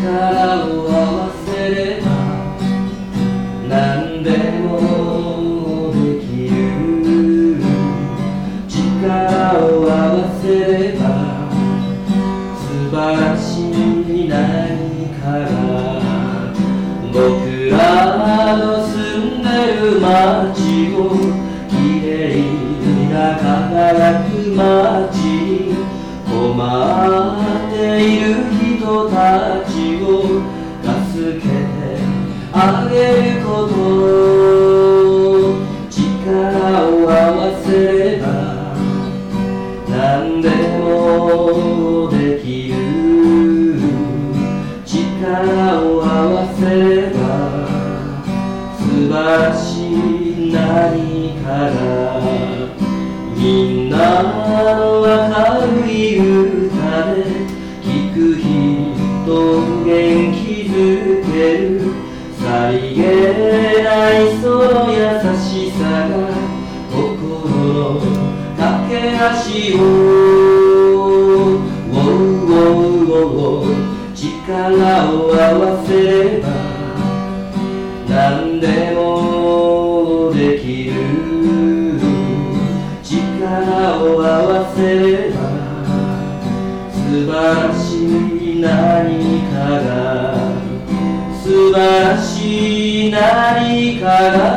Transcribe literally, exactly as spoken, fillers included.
力を合わせれば何でもできる。力を合わせれば素晴らしい何かが僕らの住んでる街をきれいな輝く街に困っている人たちを助けてあげること。力を合わせれば何でもできる。力を合わせれば素晴らしい何かがみんなの明るい歌で聞く人を元気づける。さりげないその優しさが心の架け橋を力を合わせれば何でもできる。力を合わせれば素晴らしい何かが素晴らしい何かが